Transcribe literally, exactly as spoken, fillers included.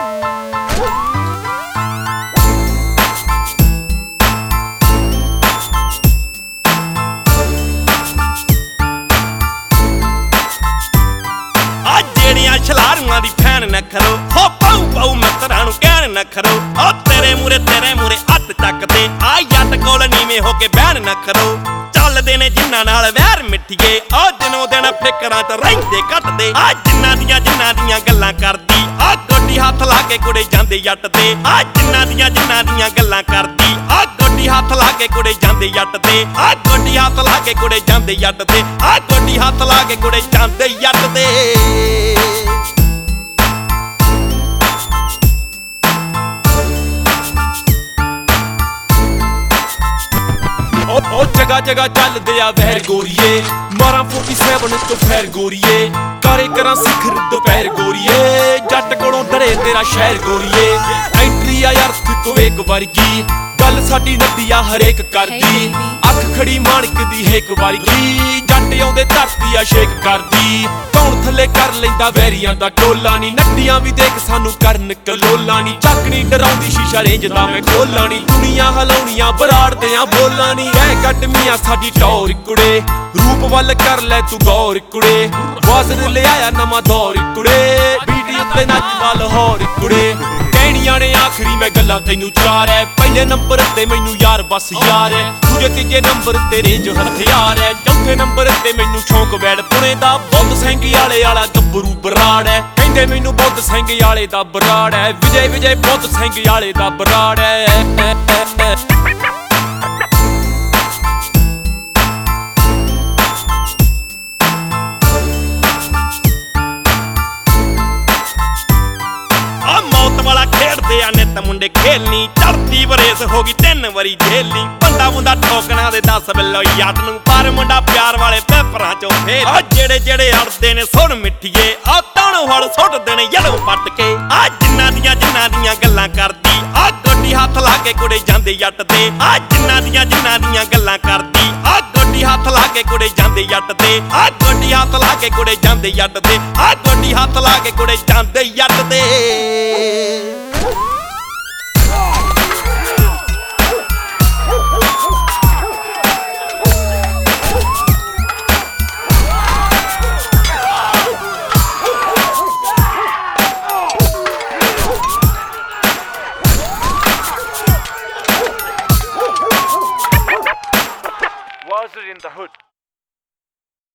छलारुआं दी fan न करो हो पाऊ पाऊ मित्तरां नूं कहण न करो ओ तेरे मूरे तेरे मूरे हत्थ चकदे आ जट कोल नीवें हो के बहन न करो चलदे ने जिन्हां नाल वैर मिट्ठिए ओ दिनों दिन फिकरां च रहिंदे घटदे आ जिन्हां दियां जिन्हां दियां गल्लां करदी आ गोडी हत्थ ला के कुड़े जांदे जट ते आ जिन्हां दियां जिन्हां दियां गल्लां करदी आ गोडी हत्थ ला के कुड़े जांदे जट ते आ गोडी हत्थ ला के कुड़े जांदे जट ते आ गोडी हत्थ ला के कुड़े जांदे जट ते ओ जगह जगह चलदे आ वैर गोरीए मारा फोर्टी सेवन तो फैर गोरीए करे करा सिखर दोपहर गोरीए जट कोलों डरे तेरा शहर गोरीए एंट्री आ यार को एक वर्गी गल साडी नदिया हरेक करदी अख खड़ी माणक दी एक वर्गी जट आउंदे धरती आ शेक करदी कौन थले कर लैंदा वैरियां दा टोला नी नड्डियां भी देख सानू करन कलोला नी चकनी डराउंदी शीशा रेंज दा मैं खोला नी दुनिया हलाउणियां बराड़ ते आ बोला नी ऐ कटमियां साडी टौर कुड़े रूप वल कर ले तू गौर कुड़े वाजन ले आया नवां दौर कुड़े वीडियो ते नच वाल होर कुड़े कहणियां ने आखरी मैं गल्लां तैनू चार है पहले नंबर ते मैनू यार बस यार है दूजे तीजे नंबर ते रेंज हथियार है चौथे नंबर ते मैनू शौक वैड़ पुणे दा बुद्ध सिंह आले आला गब्बरू बराड़ है कहंदे मैनू बुद्ध सिंह आले दा बराड़ है विजय विजय बुद्ध सिंह आले दा बराड़ है नित मुंडे खेलनी चढ़ती वरेस होगी तीन वरी झेलनी बंदा बुंदा ठोकना दे दस बिलो जट नूं पर मुंडा प्यार वाले पेपरां चों फेल आ जेड़े जेड़े अड़दे ने सुण मिट्ठिए आ ताणों हल सुटदे ने जड़ों पट के आ जिन्हां दियां जिन्हां दियां गल्लां करदी आ गोडी हत्थ ला के कुड़े जांदे जट ते आ जिन्हां दियां जिन्हां दियां गल्लां करदी आ गोडी हत्थ ला के कुड़े जांदे जट ते आ गोडी हत्थ ला के कुड़े जांदे जट ते आ गोडी हत्थ ला के कुड़े जांदे जट ते